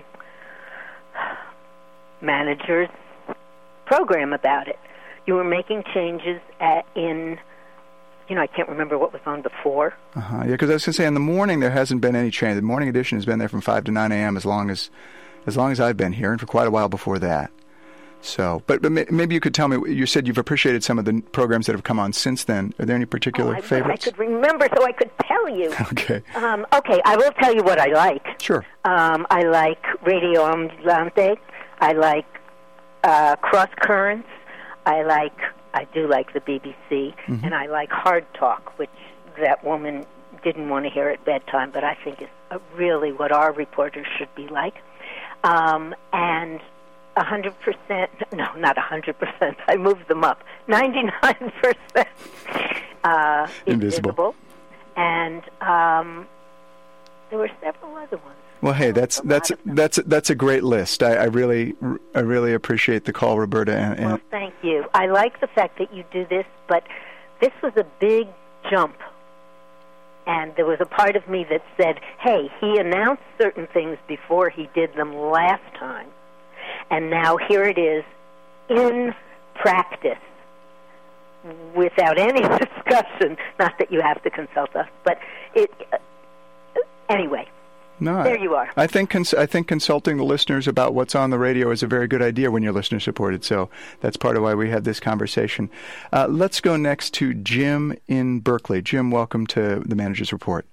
manager's program about it. You were making changes at, in, you know, I can't remember what was on before. Uh-huh. Yeah, because I was going to say, in the morning there hasn't been any change. The morning edition has been there from five to nine a.m. as long as, as long as I've been here, and for quite a while before that. So, but, but maybe you could tell me, you said you've appreciated some of the programs that have come on since then. Are there any particular oh, I favorites? I could remember so I could tell you. Okay. Um, okay, I will tell you what I like. Sure. Um, I like Radio Ambulante. I like uh, Cross Currents. I like, I do like the B B C. Mm-hmm. And I like Hard Talk, which that woman didn't want to hear at bedtime, but I think is really what our reporters should be like. Um, and A hundred percent, no, not a hundred percent. I moved them up. Ninety-nine percent uh, invisible, and um, there were several other ones. Well, hey, that's that's that's that's a great list. I, I really I really appreciate the call, Roberta. And, and well, thank you. I like the fact that you do this, but this was a big jump. And there was a part of me that said, "Hey, he announced certain things before he did them last time." And now here it is in practice without any discussion. Not that you have to consult us, but it. Uh, anyway, No, there you are. I think cons- I think consulting the listeners about what's on the radio is a very good idea when you're listener supported. So that's part of why we had this conversation. Uh, let's go next to Jim in Berkeley. Jim, welcome to the Manager's Report.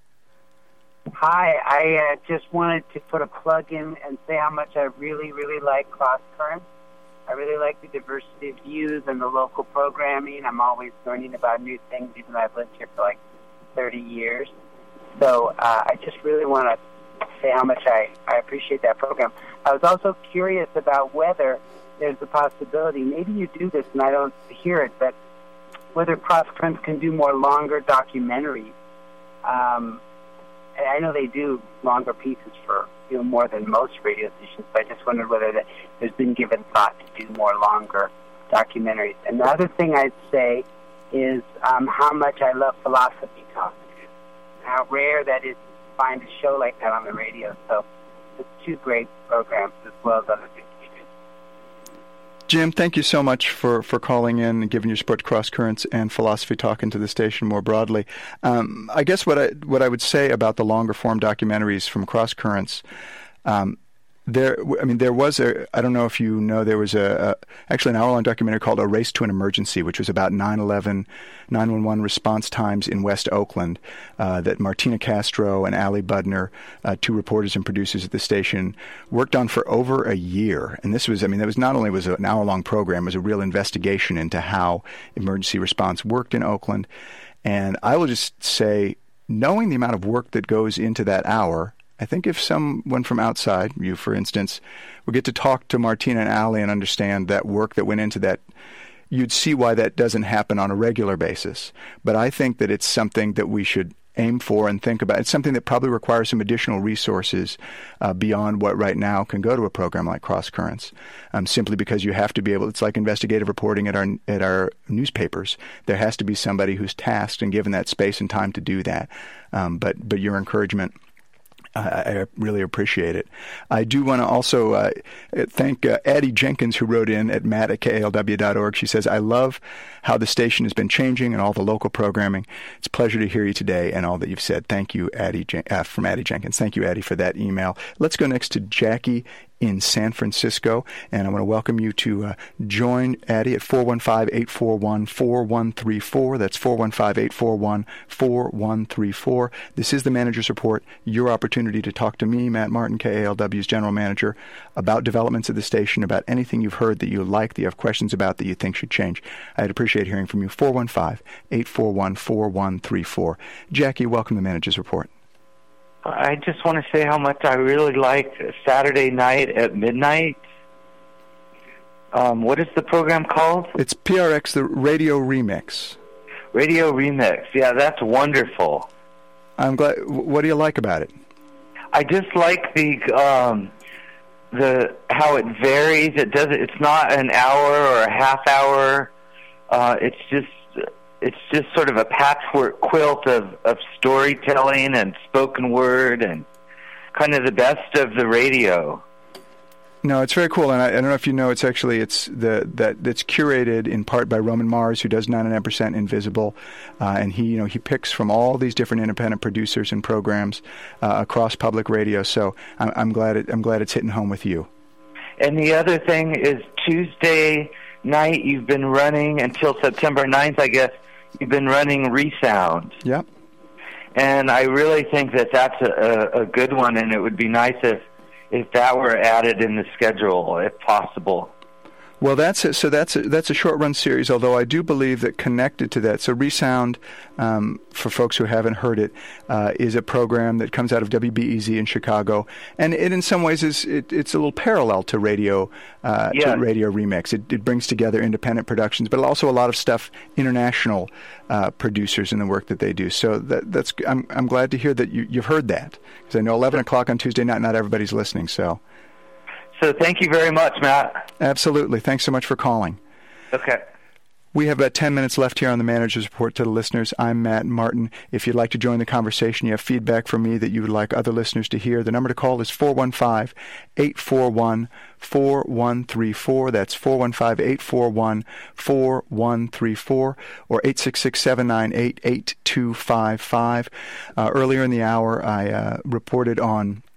Hi, I uh, just wanted to put a plug in and say how much I really, really like Cross Currents. I really like the diversity of views and the local programming. I'm always learning about new things, even though I've lived here for like thirty years. So uh, I just really want to say how much I, I appreciate that program. I was also curious about whether there's a possibility, maybe you do this and I don't hear it, but whether Cross Currents can do more longer documentaries. Um, I know they do longer pieces for you know more than most radio stations, but I just wondered whether that there's been given thought to do more longer documentaries. And the other thing I'd say is um, how much I love Philosophy Talk, how rare that is to find a show like that on the radio. So it's two great programs as well as other things we do. Jim, thank you so much for, for calling in and giving your support to Cross Currents and Philosophy Talk into the station more broadly. Um, I guess what I what I would say about the longer form documentaries from Cross Currents, um, there I mean there was a I don't know if you know there was a, a actually an hour long documentary called A Race to an Emergency, which was about nine eleven, nine one one response times in West Oakland, uh, that Martina Castro and Ali Budner, uh, two reporters and producers at the station, worked on for over a year. And this was, I mean, that was not only was an hour-long program, it was a real investigation into how emergency response worked in Oakland. And I will just say, knowing the amount of work that goes into that hour, I think if someone from outside, you for instance, would get to talk to Martina and Ali and understand that work that went into that, you'd see why that doesn't happen on a regular basis. But I think that it's something that we should aim for and think about. It's something that probably requires some additional resources uh, beyond what right now can go to a program like Cross Currents, um, simply because you have to be able, it's like investigative reporting at our at our newspapers. There has to be somebody who's tasked and given that space and time to do that. Um, but but your encouragement, I really appreciate it. I do want to also uh, thank uh, Addie Jenkins, who wrote in at matt at K A L W dot org. She says, I love how the station has been changing and all the local programming. It's a pleasure to hear you today and all that you've said. Thank you, Addie, uh, from Addie Jenkins. Thank you, Addie, for that email. Let's go next to Jackie in San Francisco, and I want to welcome you to uh, join Addie at four one five, eight four one, four one three four. That's four one five, eight four one, four one three four. This is the Manager's Report, your opportunity to talk to me, Matt Martin, K A L W's General Manager, about developments of the station, about anything you've heard that you like, that you have questions about, that you think should change. I'd appreciate hearing from you. four one five, eight four one, four one three four. Jackie, welcome to the Manager's Report. I just want to say how much I really like Saturday night at midnight. Um, what is the program called? It's P R X, the Radio Remix. Radio Remix. Yeah, that's wonderful. I'm glad. What do you like about it? I just like the um, the how it varies. It does. It's not an hour or a half hour. Uh, it's just. It's just sort of a patchwork quilt of, of storytelling and spoken word and kind of the best of the radio. No, it's very cool, and I, I don't know if you know, it's actually it's the that that's curated in part by Roman Mars, who does ninety-nine percent Invisible, uh, and he you know he picks from all these different independent producers and programs uh, across public radio. So I'm, I'm glad it, I'm glad it's hitting home with you. And the other thing is Tuesday night you've been running until September ninth, I guess. You've been running Resound. Yep. And I really think that that's a, a good one, and it would be nice if, if that were added in the schedule, if possible. Well, that's a, so that's a, that's a short-run series, although I do believe that connected to that, so Resound, um, for folks who haven't heard it, uh, is a program that comes out of W B E Z in Chicago, and it in some ways is it, it's a little parallel to Radio uh, yeah. to Radio Remix. It, it brings together independent productions, but also a lot of stuff international uh, producers in the work that they do. So that, that's I'm I'm glad to hear that you, you've heard that, because I know eleven o'clock on Tuesday night, not everybody's listening, so. So thank you very much, Matt. Absolutely. Thanks so much for calling. Okay. We have about ten minutes left here on the Manager's Report to the listeners. I'm Matt Martin. If you'd like to join the conversation, you have feedback from me that you would like other listeners to hear, the number to call is four one five, eight four one, four one three four. That's four one five, eight four one, four one three four, or eight six six, seven nine eight, eight two five five. Uh, earlier in the hour, I uh, reported on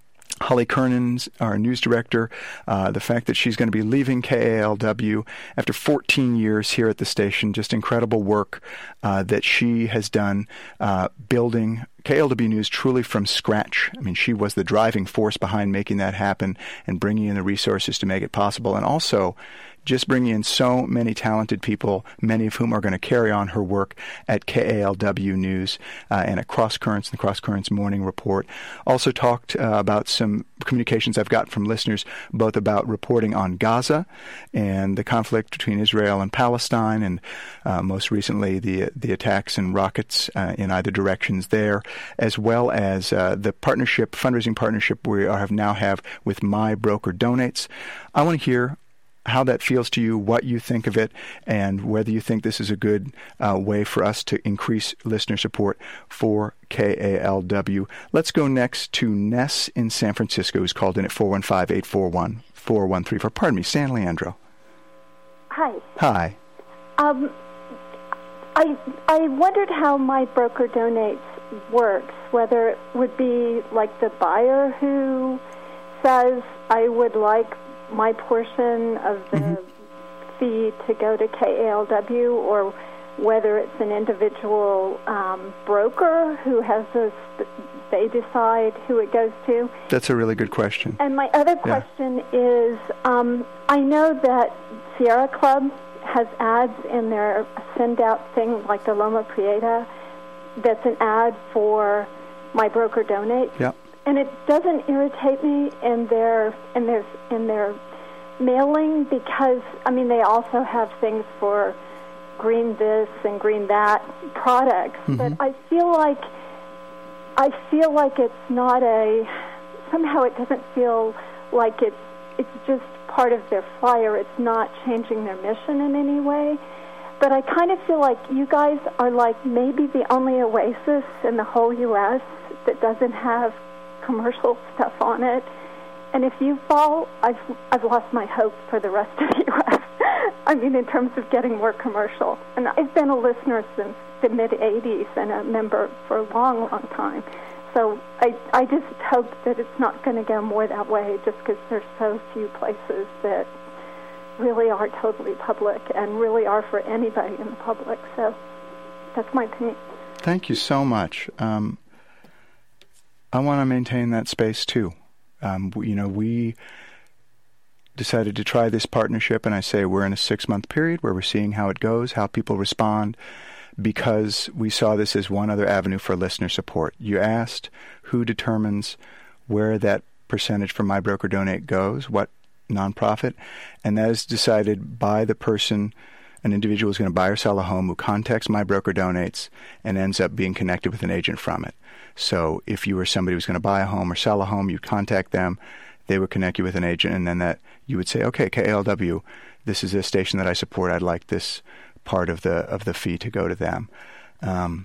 Holly Kernan's our news director, uh, the fact that she's going to be leaving K A L W after fourteen years here at the station, just incredible work uh, that she has done uh, building K A L W News truly from scratch. I mean, she was the driving force behind making that happen and bringing in the resources to make it possible, and also just bringing in so many talented people, many of whom are going to carry on her work at K A L W News uh, and at Cross Currents and the Cross Currents Morning Report. Also talked uh, about some communications I've got from listeners, both about reporting on Gaza and the conflict between Israel and Palestine, and uh, most recently the the attacks and rockets uh, in either directions there, as well as uh, the partnership, fundraising partnership we have now have with My Broker Donates. I want to hear how that feels to you, what you think of it, and whether you think this is a good uh, way for us to increase listener support for K A L W. Let's go next to Ness in San Francisco, who's called in at four one five, eight four one, four one three four. Pardon me, San Leandro. Hi. Hi. Um, I I wondered how My Broker Donates works, whether it would be like the buyer who says, I would like my portion of the mm-hmm. fee to go to K A L W, or whether it's an individual um, broker who has a, they decide who it goes to. That's a really good question. And my other question yeah. is, um, I know that Sierra Club has ads in their send-out thing, like the Loma Prieta, that's an ad for My Broker Donates. Yeah. And it doesn't irritate me in their in their in their mailing, because I mean they also have things for green this and green that products, mm-hmm. but I feel like I feel like it's not a somehow it doesn't feel like it's it's just part of their flyer. It's not changing their mission in any way. But I kind of feel like you guys are like maybe the only oasis in the whole U S that doesn't have commercial stuff on it. And if you fall, I've I've lost my hope for the rest of the U S I mean, in terms of getting more commercial. And I've been a listener since the mid eighties and a member for a long, long time. So I I just hope that it's not going to go more that way, just because there's so few places that really are totally public and really are for anybody in the public. So that's my opinion. Thank you so much. Um, I want to maintain that space too. Um, we, you know, we decided to try this partnership, and I say we're in a six-month period where we're seeing how it goes, how people respond, because we saw this as one other avenue for listener support. You asked who determines where that percentage from My Broker Donate goes, what nonprofit, and that is decided by the person. An individual is going to buy or sell a home who contacts My Broker Donates and ends up being connected with an agent from it. So if you were somebody who's going to buy a home or sell a home, you'd contact them, they would connect you with an agent, and then that you would say, okay, K A L W, this is a station that I support. I'd like this part of the of the fee to go to them. Um,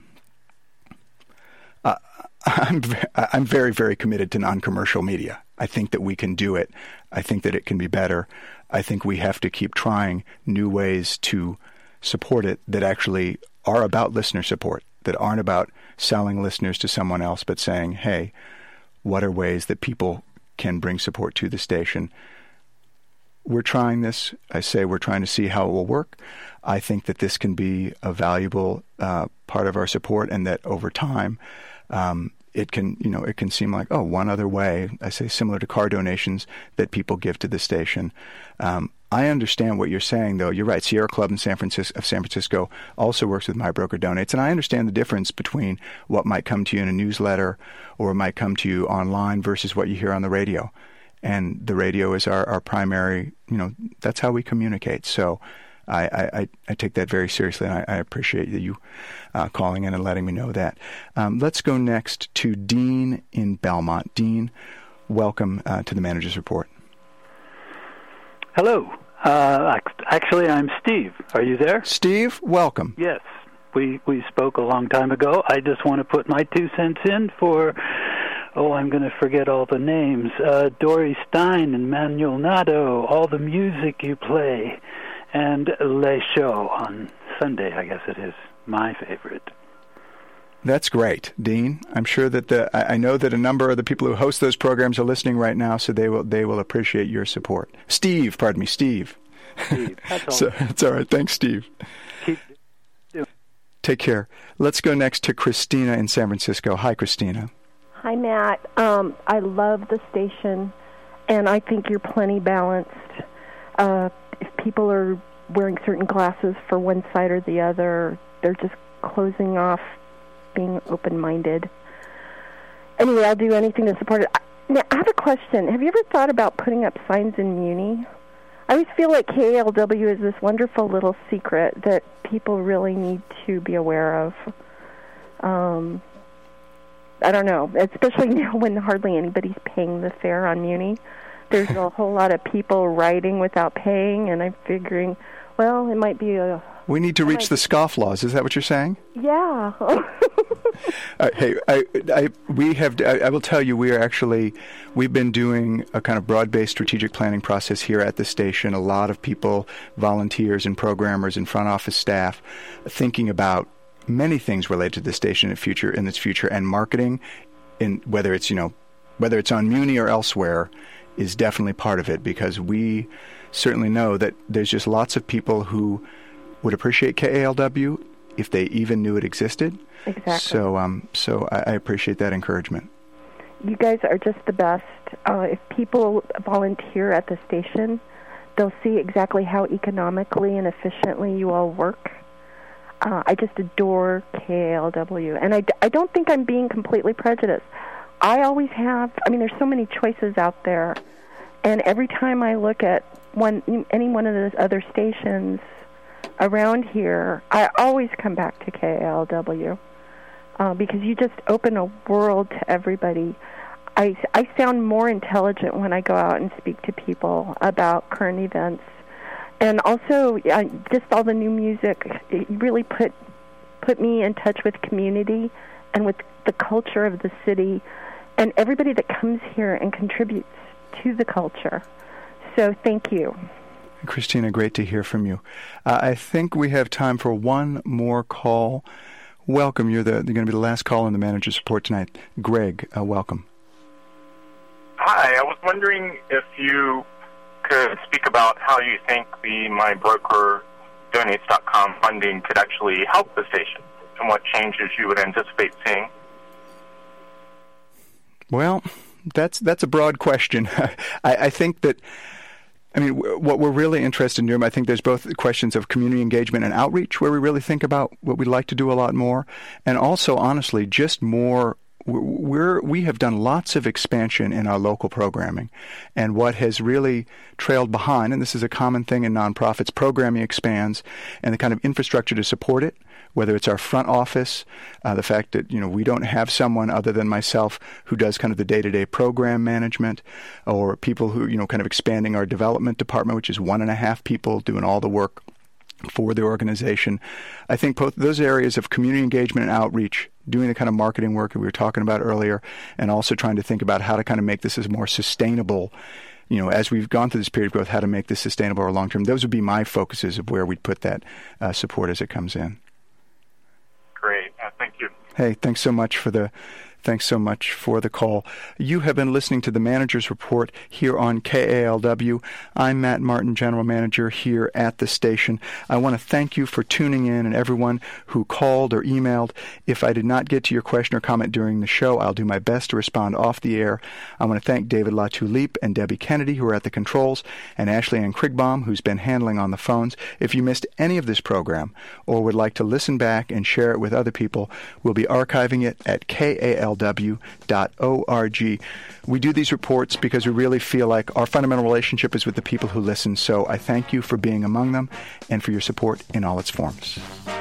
uh, I'm I'm very, very committed to non-commercial media. I think that we can do it. I think that it can be better. I think we have to keep trying new ways to support it that actually are about listener support, that aren't about selling listeners to someone else, but saying, hey, what are ways that people can bring support to the station? We're trying this. I say we're trying to see how it will work. I think that this can be a valuable uh, part of our support, and that over time, um, it can, you know, it can seem like, oh, one other way, I say similar to car donations that people give to the station. Um, I understand what you're saying, though. You're right. Sierra Club in San Francisco, of San Francisco also works with My Broker Donates, and I understand the difference between what might come to you in a newsletter or might come to you online versus what you hear on the radio. And the radio is our, our primary, you know, that's how we communicate. So I, I, I take that very seriously, and I, I appreciate you uh, calling in and letting me know that. Um, let's go next to Dean in Belmont. Dean, welcome uh, to the Manager's Report. Hello. Uh, actually, I'm Steve. Are you there? Steve, welcome. Yes. We, we spoke a long time ago. I just want to put my two cents in for... Oh, I'm going to forget all the names. Uh, Dory Stein and Manuel Nato, all the music you play, and Les Show on Sunday, I guess it is my favorite. That's great, Dean. I'm sure that the I I know that a number of the people who host those programs are listening right now, so they will they will appreciate your support. Steve, pardon me, Steve. Steve, that's all. So, it's all right. Thanks, Steve. Keep doing. Take care. Let's go next to Christina in San Francisco. Hi, Christina. Hi, Matt. Um, I love the station, and I think you're plenty balanced. Uh, if people are wearing certain glasses for one side or the other, they're just closing off being open-minded. Anyway, I'll do anything to support it. Now, I have a question. Have you ever thought about putting up signs in Muni? I always feel like K A L W is this wonderful little secret that people really need to be aware of. Um, I don't know, especially now when hardly anybody's paying the fare on Muni. There's a whole lot of people riding without paying, and I'm figuring, well, it might be a... We need to reach the scofflaws. Is that what you're saying? Yeah. uh, hey, I, I, we have. I, I will tell you, we are actually. We've been doing a kind of broad-based strategic planning process here at the station. A lot of people, volunteers and programmers and front office staff, thinking about many things related to the station in the future, in its future, and marketing, in whether it's you know, whether it's on Muni or elsewhere, is definitely part of it, because we certainly know that there's just lots of people who would appreciate K A L W if they even knew it existed. Exactly. So, um, so I, I appreciate that encouragement. You guys are just the best. Uh, if people volunteer at the station, they'll see exactly how economically and efficiently you all work. Uh, I just adore K A L W, and I, I don't think I'm being completely prejudiced. I always have. I mean, there's so many choices out there, and every time I look at one, any one of those other stations around here, I always come back to K A L W uh, because you just open a world to everybody. I, I sound more intelligent when I go out and speak to people about current events. And also, uh, just all the new music, it really put put me in touch with community and with the culture of the city and everybody that comes here and contributes to the culture. So thank you. Christina, great to hear from you. Uh, I think we have time for one more call. Welcome. You're the you're going to be the last call in the manager's report tonight. Greg, uh, welcome. Hi. I was wondering if you could speak about how you think the My Broker Donates dot com funding could actually help the station and what changes you would anticipate seeing. Well, that's that's a broad question. I, I think that, I mean, w- what we're really interested in doing, I think there's both questions of community engagement and outreach, where we really think about what we'd like to do a lot more, and also, honestly, just more. We're, we have done lots of expansion in our local programming, and what has really trailed behind, and this is a common thing in nonprofits, programming expands, and the kind of infrastructure to support it, whether it's our front office, uh, the fact that, you know, we don't have someone other than myself who does kind of the day-to-day program management, or people who, you know, kind of expanding our development department, which is one and a half people doing all the work for the organization. I think both those areas of community engagement and outreach, doing the kind of marketing work that we were talking about earlier, and also trying to think about how to kind of make this as more sustainable, you know, as we've gone through this period of growth, how to make this sustainable or long-term. Those would be my focuses of where we'd put that uh, support as it comes in. Great. Uh, thank you. Hey, thanks so much for the Thanks so much for the call. You have been listening to the Manager's Report here on K A L W. I'm Matt Martin, General Manager here at the station. I want to thank you for tuning in and everyone who called or emailed. If I did not get to your question or comment during the show, I'll do my best to respond off the air. I want to thank David Latulippe and Debbie Kennedy, who are at the controls, and Ashley Ann Krigbaum, who's been handling on the phones. If you missed any of this program or would like to listen back and share it with other people, we'll be archiving it at K A L W dot org. We do these reports because we really feel like our fundamental relationship is with the people who listen, so I thank you for being among them and for your support in all its forms.